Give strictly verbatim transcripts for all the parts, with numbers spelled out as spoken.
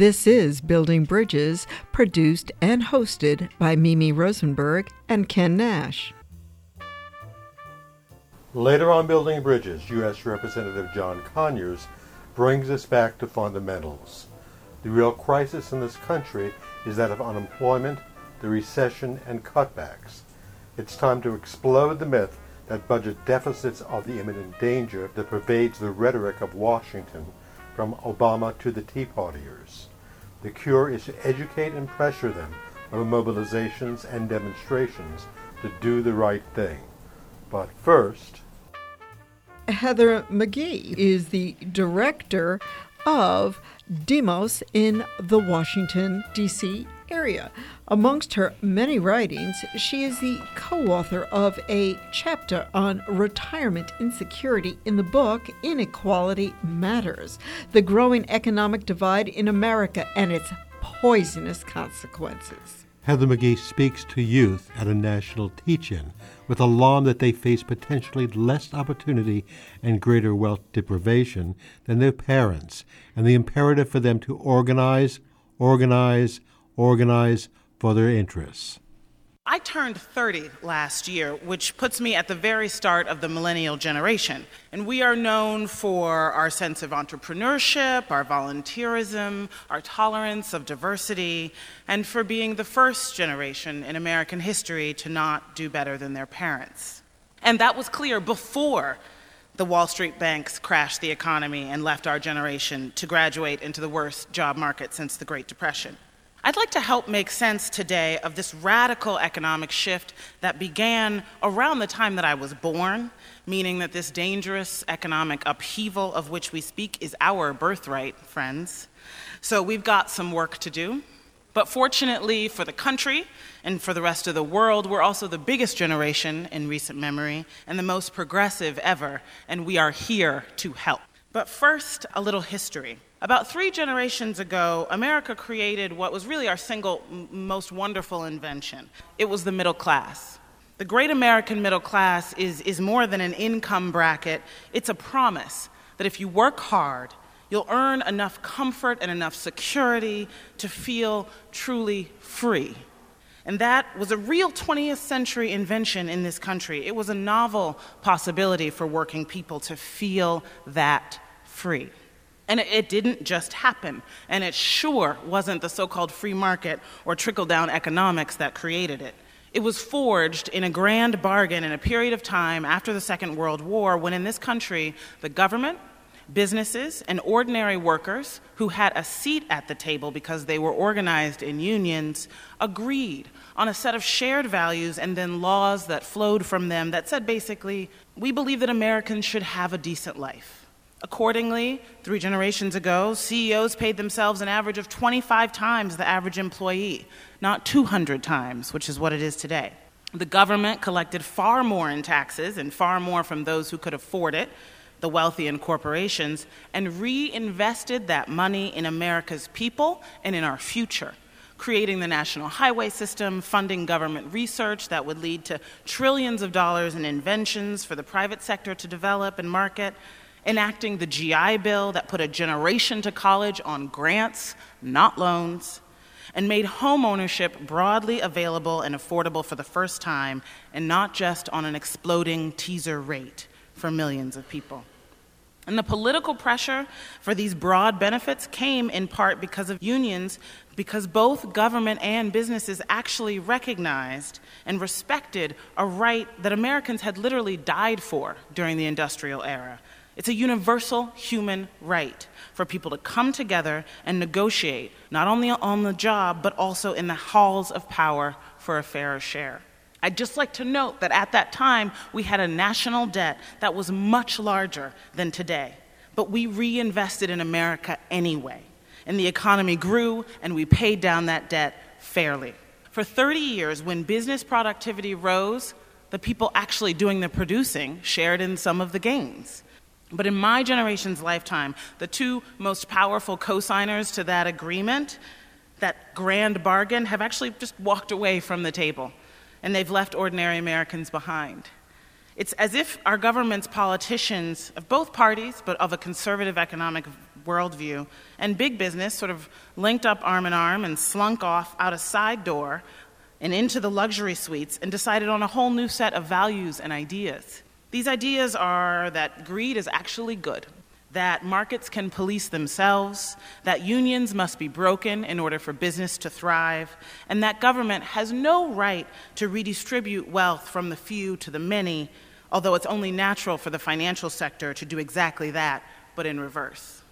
This is Building Bridges, produced and hosted by Mimi Rosenberg and Ken Nash. Later on Building Bridges, U S Representative John Conyers brings us back to fundamentals. The real crisis in this country is that of unemployment, the recession, and cutbacks. It's time to explode the myth that budget deficits are the imminent danger that pervades the rhetoric of Washington, from Obama to the Tea Partiers. The cure is to educate and pressure them over mobilizations and demonstrations to do the right thing. But first, Heather McGhee is the director of Demos in the Washington, D C area. Amongst her many writings, she is the co-author of a chapter on retirement insecurity in the book Inequality Matters: The Growing Economic Divide in America and Its Poisonous Consequences. Heather McGhee speaks to youth at a national teach-in with alarm that they face potentially less opportunity and greater wealth deprivation than their parents, and the imperative for them to organize, organize, organize for their interests. I turned thirty last year, which puts me at the very start of the millennial generation. And we are known for our sense of entrepreneurship, our volunteerism, our tolerance of diversity, and for being the first generation in American history to not do better than their parents. And that was clear before the Wall Street banks crashed the economy and left our generation to graduate into the worst job market since the Great Depression. I'd like to help make sense today of this radical economic shift that began around the time that I was born, meaning that this dangerous economic upheaval of which we speak is our birthright, friends. So we've got some work to do. But fortunately for the country and for the rest of the world, we're also the biggest generation in recent memory and the most progressive ever, and we are here to help. But first, a little history. About three generations ago, America created what was really our single m- most wonderful invention. It was the middle class. The great American middle class is, is more than an income bracket. It's a promise that if you work hard, you'll earn enough comfort and enough security to feel truly free. And that was a real twentieth century invention in this country. It was a novel possibility for working people to feel that free. And it didn't just happen, and it sure wasn't the so-called free market or trickle-down economics that created it. It was forged in a grand bargain in a period of time after the Second World War, when in this country, the government, businesses, and ordinary workers who had a seat at the table because they were organized in unions agreed on a set of shared values and then laws that flowed from them that said basically, we believe that Americans should have a decent life. Accordingly, three generations ago, C E Os paid themselves an average of twenty-five times the average employee, not two hundred times, which is what it is today. The government collected far more in taxes and far more from those who could afford it, the wealthy and corporations, and reinvested that money in America's people and in our future, creating the national highway system, funding government research that would lead to trillions of dollars in inventions for the private sector to develop and market, enacting the G I Bill that put a generation to college on grants, not loans, and made home ownership broadly available and affordable for the first time, and not just on an exploding teaser rate for millions of people. And the political pressure for these broad benefits came in part because of unions, because both government and businesses actually recognized and respected a right that Americans had literally died for during the industrial era. It's a universal human right for people to come together and negotiate, not only on the job, but also in the halls of power for a fairer share. I'd just like to note that at that time, we had a national debt that was much larger than today, but we reinvested in America anyway, and the economy grew, and we paid down that debt fairly. For thirty years, when business productivity rose, the people actually doing the producing shared in some of the gains. But in my generation's lifetime, the two most powerful co-signers to that agreement, that grand bargain, have actually just walked away from the table, and they've left ordinary Americans behind. It's as if our government's politicians of both parties, but of a conservative economic worldview, and big business sort of linked up arm in arm and slunk off out a side door and into the luxury suites and decided on a whole new set of values and ideas. These ideas are that greed is actually good, that markets can police themselves, that unions must be broken in order for business to thrive, and that government has no right to redistribute wealth from the few to the many, although it's only natural for the financial sector to do exactly that, but in reverse.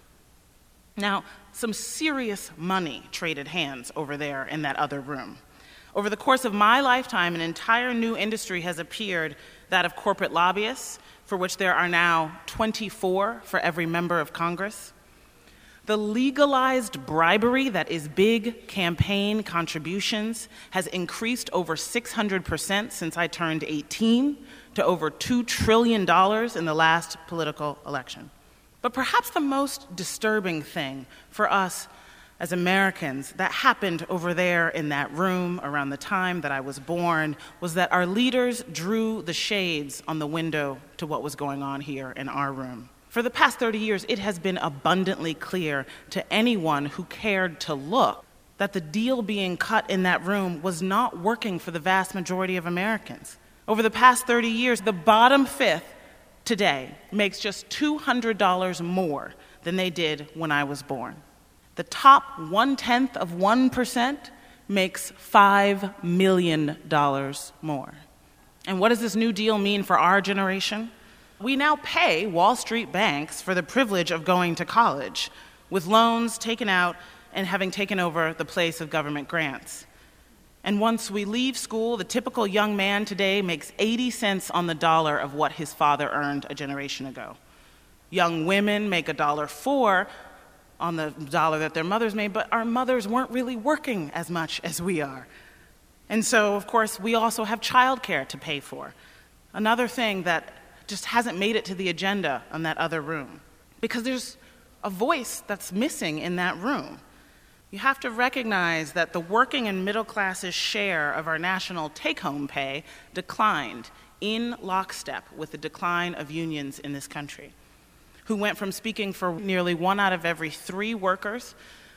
Now, some serious money traded hands over there in that other room. Over the course of my lifetime, an entire new industry has appeared, that of corporate lobbyists, for which there are now twenty-four for every member of Congress. The legalized bribery that is big campaign contributions has increased over six hundred percent since I turned eighteen to over two trillion dollars in the last political election. But perhaps the most disturbing thing for us as Americans that happened over there in that room around the time that I was born was that our leaders drew the shades on the window to what was going on here in our room. For the past thirty years, it has been abundantly clear to anyone who cared to look that the deal being cut in that room was not working for the vast majority of Americans. Over the past thirty years, the bottom fifth today makes just two hundred dollars more than they did when I was born. The top one-tenth of one percent makes five million dollars more. And what does this new deal mean for our generation? We now pay Wall Street banks for the privilege of going to college, with loans taken out and having taken over the place of government grants. And once we leave school, the typical young man today makes eighty cents on the dollar of what his father earned a generation ago. Young women make a dollar four on the dollar that their mothers made, but our mothers weren't really working as much as we are. And so, of course, we also have childcare to pay for. Another thing that just hasn't made it to the agenda on that other room, because there's a voice that's missing in that room. You have to recognize that the working and middle class's share of our national take-home pay declined in lockstep with the decline of unions in this country, who went from speaking for nearly one out of every three workers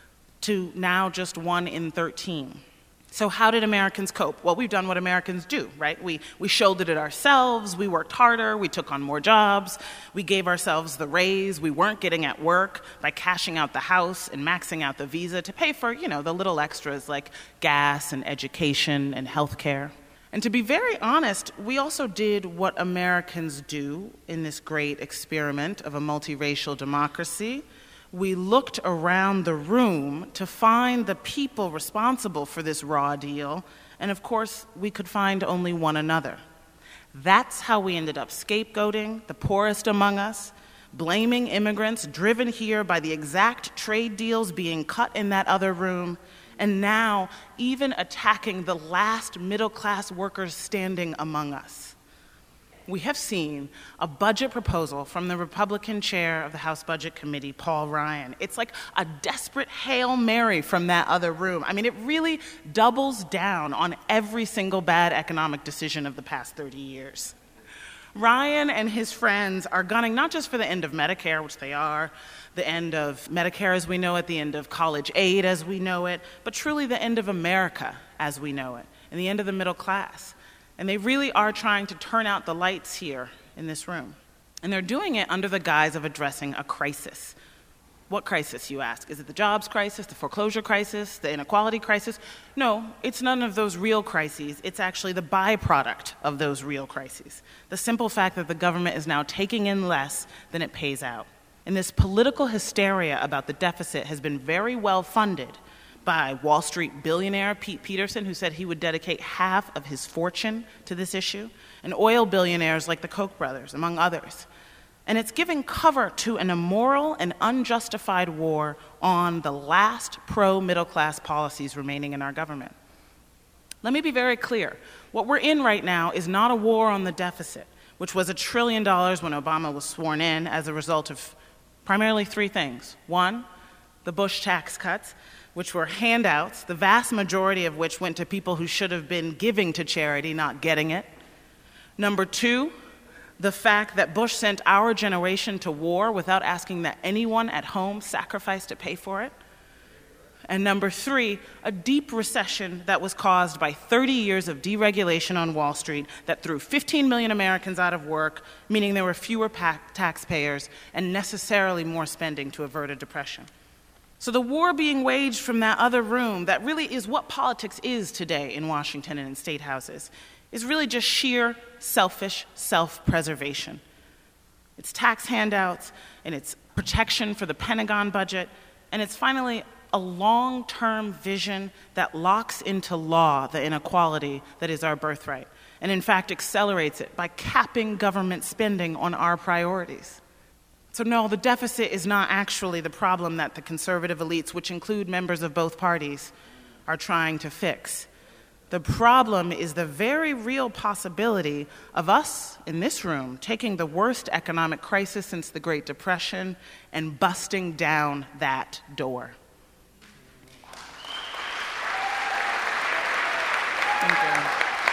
to now just one in thirteen. So how did Americans cope? Well, we've done what Americans do, right? We, we shouldered it ourselves, we worked harder, we took on more jobs, we gave ourselves the raise we weren't getting at work by cashing out the house and maxing out the visa to pay for, you know, the little extras like gas and education and health care. And to be very honest, we also did what Americans do in this great experiment of a multiracial democracy. We looked around the room to find the people responsible for this raw deal, and of course, we could find only one another. That's how we ended up scapegoating the poorest among us, blaming immigrants driven here by the exact trade deals being cut in that other room, and now even attacking the last middle-class workers standing among us. We have seen a budget proposal from the Republican chair of the House Budget Committee, Paul Ryan. It's like a desperate Hail Mary from that other room. I mean, it really doubles down on every single bad economic decision of the past thirty years. Ryan and his friends are gunning not just for the end of Medicare, which they are, the end of Medicare as we know it, the end of college aid as we know it, but truly the end of America as we know it, and the end of the middle class. And they really are trying to turn out the lights here in this room. And they're doing it under the guise of addressing a crisis. What crisis, you ask? Is it the jobs crisis, the foreclosure crisis, the inequality crisis? No, it's none of those real crises. It's actually the byproduct of those real crises. The simple fact that the government is now taking in less than it pays out. And this political hysteria about the deficit has been very well funded by Wall Street billionaire Pete Peterson, who said he would dedicate half of his fortune to this issue, and oil billionaires like the Koch brothers, among others. And it's giving cover to an immoral and unjustified war on the last pro-middle-class policies remaining in our government. Let me be very clear. What we're in right now is not a war on the deficit, which was a trillion dollars when Obama was sworn in as a result of primarily three things. One, the Bush tax cuts, which were handouts, the vast majority of which went to people who should have been giving to charity, not getting it. Number two, the fact that Bush sent our generation to war without asking that anyone at home sacrifice to pay for it. And number three, a deep recession that was caused by thirty years of deregulation on Wall Street that threw fifteen million Americans out of work, meaning there were fewer pa- taxpayers and necessarily more spending to avert a depression. So the war being waged from that other room, that really is what politics is today in Washington and in state houses, is really just sheer selfish self-preservation. It's tax handouts, and it's protection for the Pentagon budget, and it's finally a long-term vision that locks into law the inequality that is our birthright, and in fact accelerates it by capping government spending on our priorities. So no, the deficit is not actually the problem that the conservative elites, which include members of both parties, are trying to fix. The problem is the very real possibility of us in this room taking the worst economic crisis since the Great Depression and busting down that door. Thank you.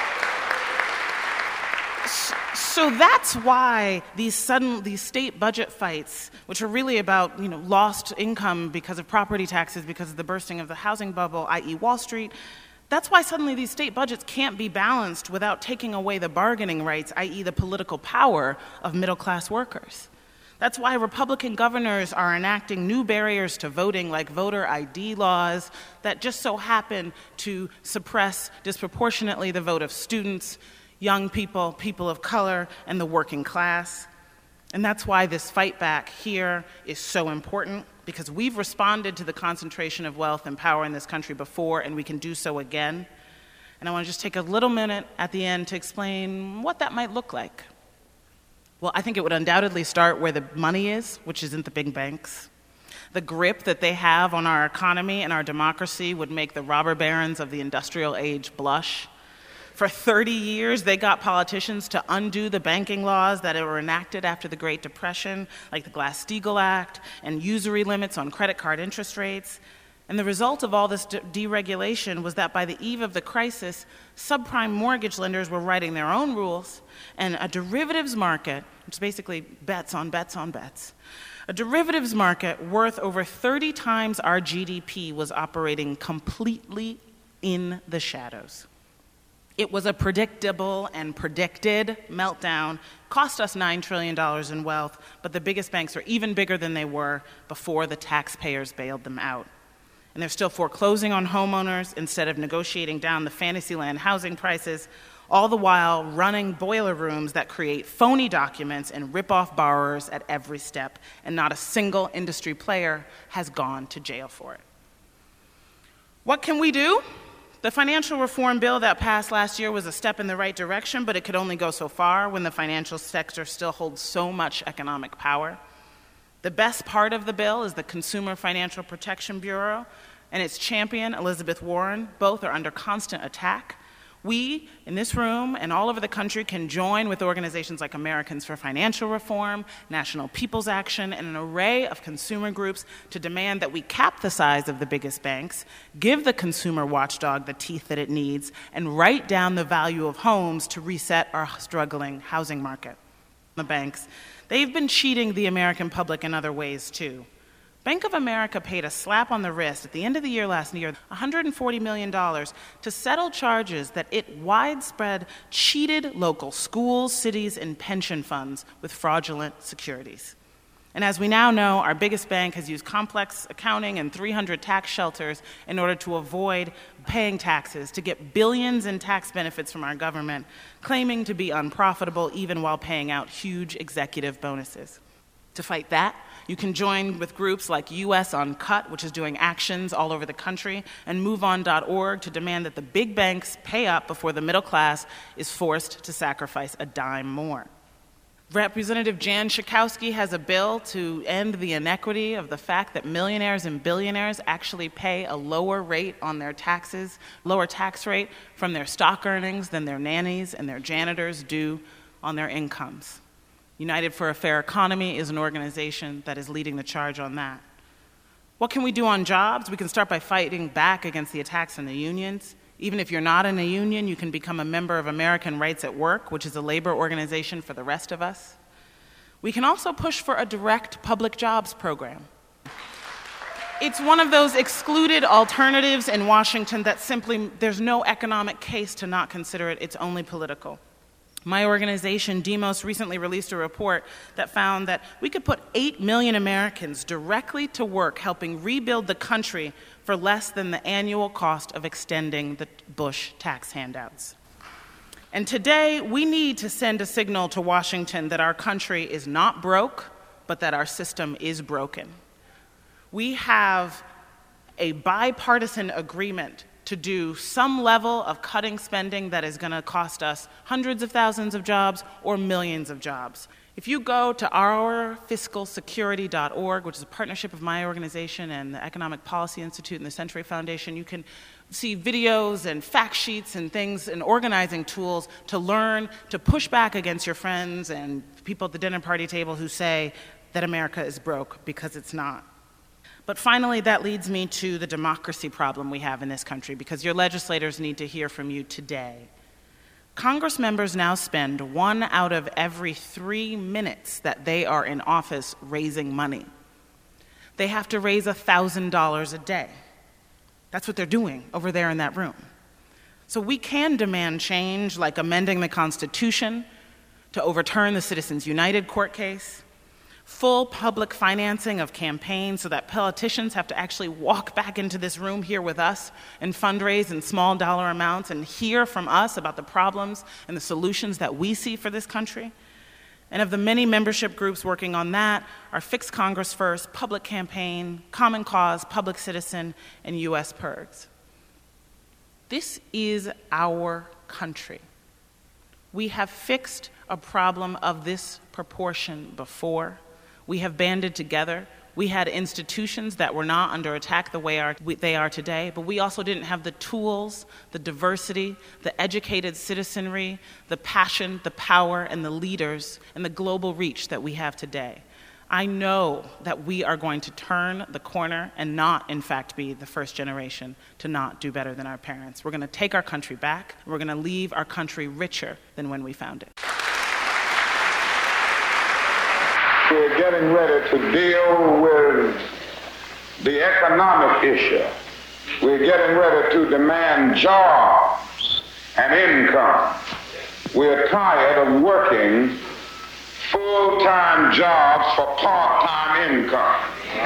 So that's why these sudden these state budget fights, which are really about you know lost income because of property taxes, because of the bursting of the housing bubble, that is. Wall Street, that's why suddenly these state budgets can't be balanced without taking away the bargaining rights, that is the political power of middle-class workers. That's why Republican governors are enacting new barriers to voting, like voter I D laws, that just so happen to suppress disproportionately the vote of students, young people, people of color, and the working class. And that's why this fight back here is so important, because we've responded to the concentration of wealth and power in this country before, and we can do so again. And I want to just take a little minute at the end to explain what that might look like. Well, I think it would undoubtedly start where the money is, which is in the big banks. The grip that they have on our economy and our democracy would make the robber barons of the industrial age blush. For thirty years, they got politicians to undo the banking laws that were enacted after the Great Depression, like the Glass-Steagall Act and usury limits on credit card interest rates. And the result of all this de- deregulation was that by the eve of the crisis, subprime mortgage lenders were writing their own rules, and a derivatives market, which is basically bets on bets on bets, a derivatives market worth over thirty times our G D P was operating completely in the shadows. It was a predictable and predicted meltdown, cost us nine trillion dollars in wealth, but the biggest banks are even bigger than they were before the taxpayers bailed them out. And they're still foreclosing on homeowners instead of negotiating down the Fantasyland housing prices, all the while running boiler rooms that create phony documents and rip off borrowers at every step, and not a single industry player has gone to jail for it. What can we do? The financial reform bill that passed last year was a step in the right direction, but it could only go so far when the financial sector still holds so much economic power. The best part of the bill is the Consumer Financial Protection Bureau and its champion, Elizabeth Warren. Both are under constant attack. We, in this room and all over the country, can join with organizations like Americans for Financial Reform, National People's Action, and an array of consumer groups to demand that we cap the size of the biggest banks, give the consumer watchdog the teeth that it needs, and write down the value of homes to reset our struggling housing market. The banks, they've been cheating the American public in other ways, too. Bank of America paid a slap on the wrist at the end of the year last year, one hundred forty million dollars, to settle charges that it widespread cheated local schools, cities, and pension funds with fraudulent securities. And as we now know, our biggest bank has used complex accounting and three hundred tax shelters in order to avoid paying taxes, to get billions in tax benefits from our government, claiming to be unprofitable even while paying out huge executive bonuses. To fight that, you can join with groups like U S Uncut, which is doing actions all over the country, and move on dot org to demand that the big banks pay up before the middle class is forced to sacrifice a dime more. Representative Jan Schakowsky has a bill to end the inequity of the fact that millionaires and billionaires actually pay a lower rate on their taxes, lower tax rate from their stock earnings than their nannies and their janitors do on their incomes. United for a Fair Economy is an organization that is leading the charge on that. What can we do on jobs? We can start by fighting back against the attacks on the unions. Even if you're not in a union, you can become a member of American Rights at Work, which is a labor organization for the rest of us. We can also push for a direct public jobs program. It's one of those excluded alternatives in Washington that simply, there's no economic case to not consider it, it's only political. My organization, Demos, recently released a report that found that we could put eight million Americans directly to work helping rebuild the country for less than the annual cost of extending the Bush tax handouts. And today, we need to send a signal to Washington that our country is not broke, but that our system is broken. We have a bipartisan agreement to do some level of cutting spending that is going to cost us hundreds of thousands of jobs or millions of jobs. If you go to our fiscal security dot org, which is a partnership of my organization and the Economic Policy Institute and the Century Foundation, you can see videos and fact sheets and things and organizing tools to learn to push back against your friends and people at the dinner party table who say that America is broke, because it's not. But finally, that leads me to the democracy problem we have in this country, because your legislators need to hear from you today. Congress members now spend one out of every three minutes that they are in office raising money. They have to raise one thousand dollars a day. That's what they're doing over there in that room. So we can demand change, like amending the Constitution to overturn the Citizens United court case, full public financing of campaigns so that politicians have to actually walk back into this room here with us and fundraise in small dollar amounts and hear from us about the problems and the solutions that we see for this country. And of the many membership groups working on that are Fix Congress First, Public Campaign, Common Cause, Public Citizen, and U S P I R Gs. This is our country. We have fixed a problem of this proportion before. We have banded together. We had institutions that were not under attack the way our, they are today, but we also didn't have the tools, the diversity, the educated citizenry, the passion, the power, and the leaders, and the global reach that we have today. I know that we are going to turn the corner and not, in fact, be the first generation to not do better than our parents. We're going to take our country back. We're going to leave our country richer than when we found it. We're getting ready to deal with the economic issue. We're getting ready to demand jobs and income. We're tired of working full-time jobs for part-time income.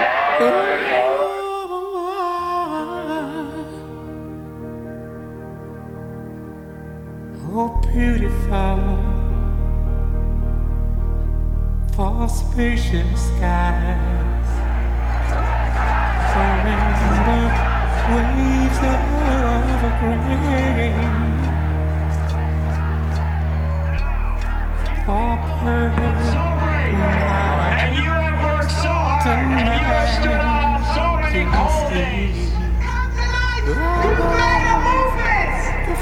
Oh, beautiful, for spacious skies, surrender waves of a grain, for purple light, and you have worked so hard, and you have stood up so many cold days. You made a movement!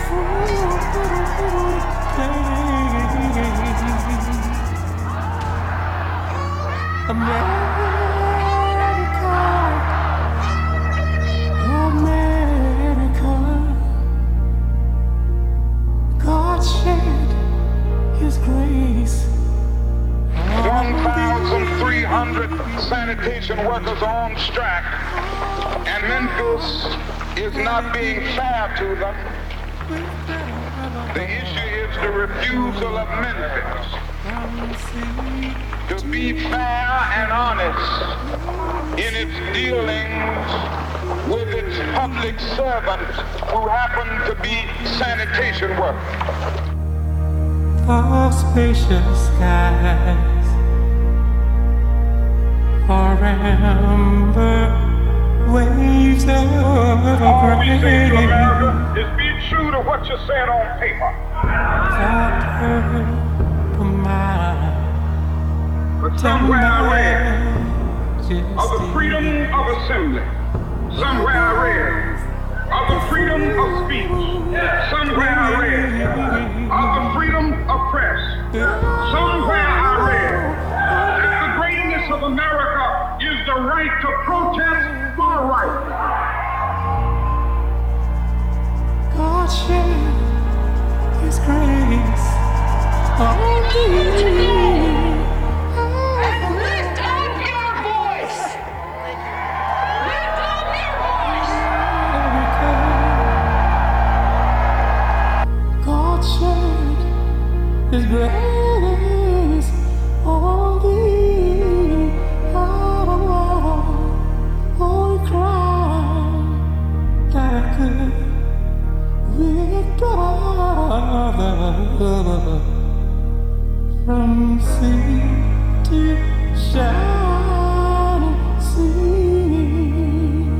America, America, God shed His grace. one thousand three hundred sanitation workers on strike, and Memphis is not being fair to them. The issue is the refusal of Memphis to be fair and honest in its dealings with its public servants who happen to be sanitation workers. For spacious skies, for amber waves of All we say to grain, America is be true to what you said on paper. for purple mind, But somewhere I read of the freedom of assembly. Somewhere I read of the freedom of speech. Somewhere I read of the freedom of press. Somewhere I read that the greatness of America is the right to protest for right. God with brother from sea to shining sea,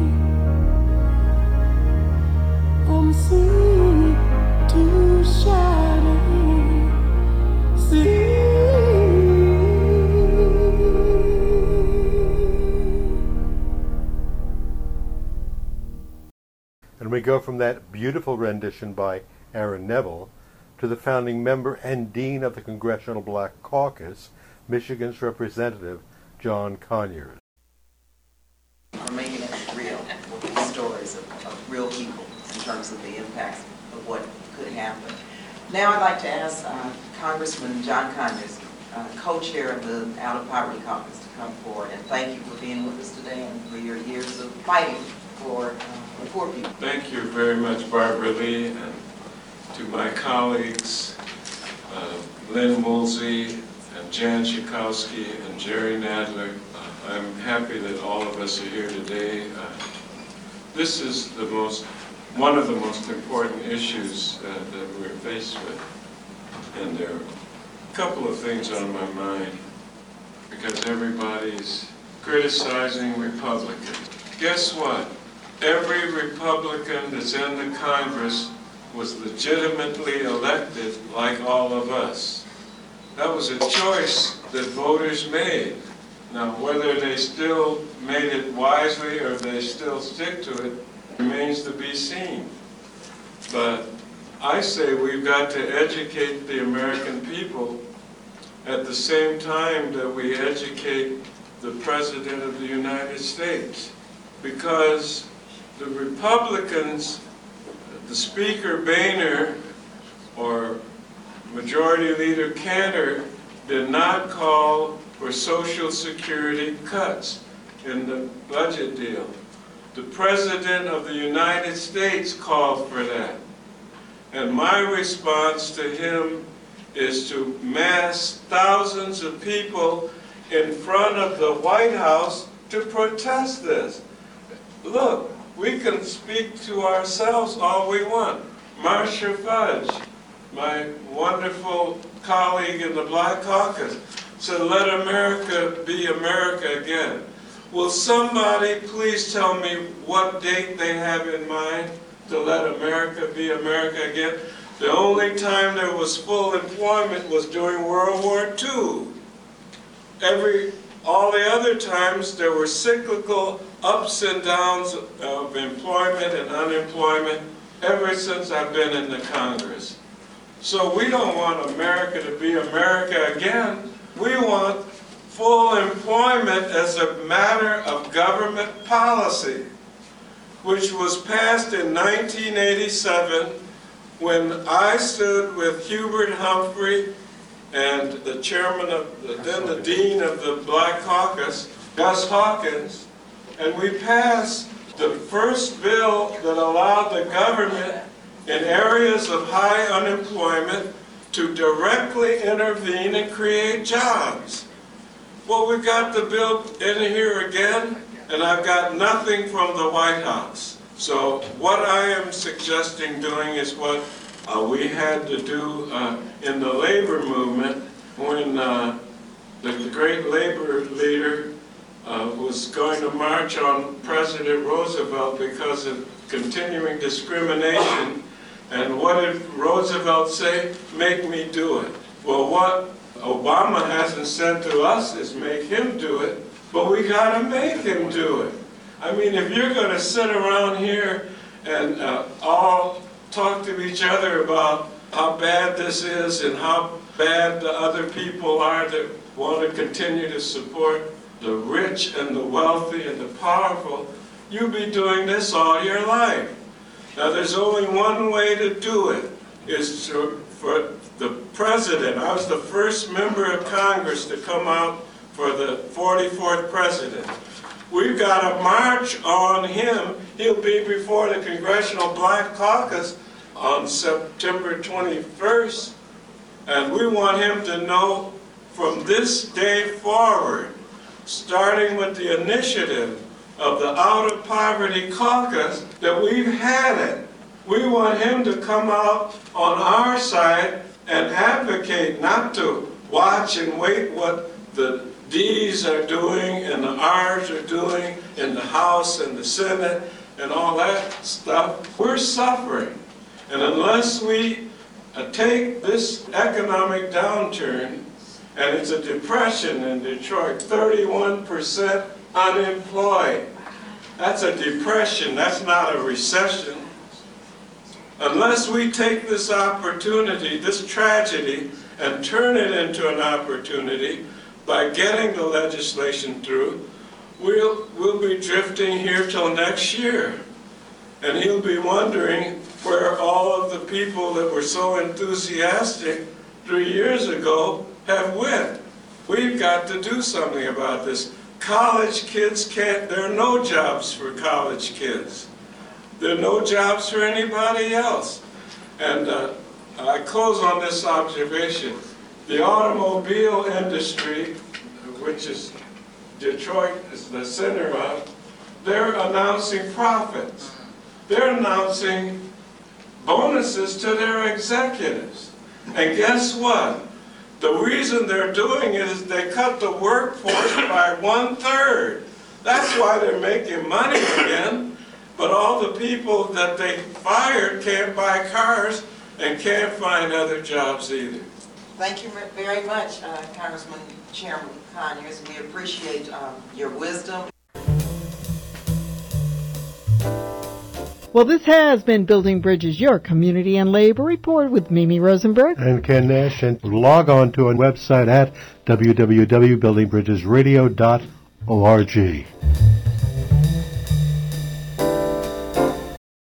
from sea to shining sea. And we go from that beautiful rendition by Aaron Neville to the founding member and dean of the Congressional Black Caucus, Michigan's Representative John Conyers. Are making it real with these stories of, of real people in terms of the impacts of what could happen. Now I'd like to ask uh, Congressman John Conyers, uh, co-chair of the Out of Poverty Caucus, to come forward, and thank you for being with us today and for your years of fighting for uh, the poor people. Thank you very much, Barbara Lee, and to my colleagues, uh, Lynn Woolsey and Jan Schakowsky and Jerry Nadler. Uh, I'm happy that all of us are here today. Uh, this is the most, one of the most important issues uh, that we're faced with. And there are a couple of things on my mind, because everybody's criticizing Republicans. Guess what? Every Republican that's in the Congress was legitimately elected like all of us. That was a choice that voters made. Now, whether they still made it wisely or they still stick to it remains to be seen. But I say we've got to educate the American people at the same time that we educate the President of the United States. Because the Republicans, the Speaker Boehner or Majority Leader Cantor, did not call for Social Security cuts in the budget deal. The President of the United States called for that. And my response to him is to mass thousands of people in front of the White House to protest this. Look, we can speak to ourselves all we want. Marcia Fudge, my wonderful colleague in the Black Caucus, said, let America be America again. Will somebody please tell me what date they have in mind to let America be America again? The only time there was full employment was during World War Two. Every, all the other times there were cyclical ups and downs of employment and unemployment ever since I've been in the Congress. So we don't want America to be America again. We want full employment as a matter of government policy, which was passed in nineteen eighty-seven when I stood with Hubert Humphrey and the chairman of, the, then the dean of the Black Caucus, Gus Hawkins, and we passed the first bill that allowed the government in areas of high unemployment to directly intervene and create jobs. Well, we've got the bill in here again, and I've got nothing from the White House. So what I am suggesting doing is what uh, we had to do uh, in the labor movement when uh, the, the great labor leader uh, was going to march on President Roosevelt because of continuing discrimination. And what did Roosevelt say? Make me do it. Well, what Obama hasn't said to us is make him do it, but we gotta make him do it. I mean, if you're gonna sit around here and uh, all talk to each other about how bad this is and how bad the other people are that want to continue to support the rich and the wealthy and the powerful, you'll be doing this all your life. Now, there's only one way to do it, is to, for the president. I was the first member of Congress to come out for the forty-fourth president. We've got to march on him. He'll be before the Congressional Black Caucus on September twenty-first, and we want him to know from this day forward, starting with the initiative of the Out of Poverty Caucus that we've had it. We want him to come out on our side and advocate, not to watch and wait what the D's are doing and the R's are doing in the House and the Senate and all that stuff. We're suffering. And unless we uh, take this economic downturn, and it's a depression in Detroit, thirty-one percent unemployed. That's a depression, that's not a recession. Unless we take this opportunity, this tragedy, and turn it into an opportunity by getting the legislation through, we'll, we'll be drifting here till next year. And he'll be wondering where all of the people that were so enthusiastic three years ago have went. We've got to do something about this. College kids can't, there are no jobs for college kids. There are no jobs for anybody else. And uh, I close on this observation. The automobile industry, which is Detroit is the center of, they're announcing profits. They're announcing bonuses to their executives. And guess what? The reason they're doing it is they cut the workforce by one third. That's why they're making money again. But all the people that they fired can't buy cars and can't find other jobs either. Thank you very much, uh, Congressman Chairman Conyers. We appreciate um, your wisdom. Well, this has been Building Bridges, your community and labor report with Mimi Rosenberg and Ken Nash. And log on to our website at w w w dot building bridges radio dot org.